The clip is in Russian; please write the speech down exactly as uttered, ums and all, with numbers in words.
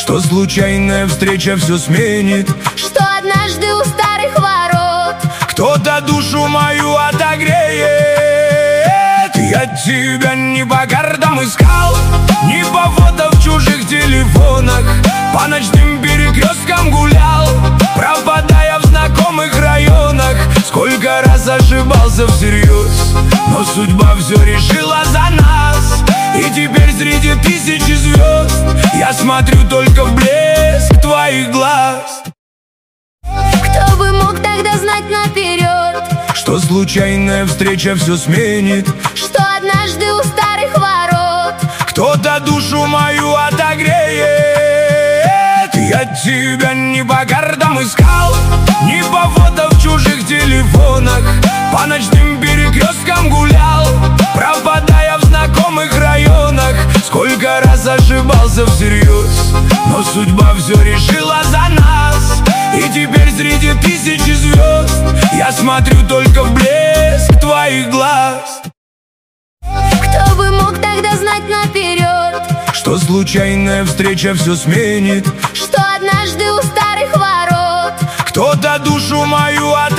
что случайная встреча все сменит, что однажды у старых ворот кто-то душу мою отогреет. Я тебя не по картам искал, не по фото в чужих телефонах, по ночным перекресткам гулял, пропадая в знакомых районах. Сколько раз ошибался всерьез, но судьба все решила за нас. И теперь среди тысячи звезд я смотрю только в блеск твоих глаз. Кто бы мог тогда знать наперед, что случайная встреча все сменит, что однажды у старых ворот кто-то душу мою отогреет. Я тебя не по картам искал, не по фото в чужих телефонах, по ночным перекресткам гулял, пропадая в знакомых районах. Сколько раз ошибался всерьез, но судьба все решила за нас. И теперь среди тысячи звезд я смотрю только в блеск твоих глаз. Кто бы мог тогда знать наперед, что случайная встреча все сменит, что однажды у старых ворот кто-то душу мою отогреет.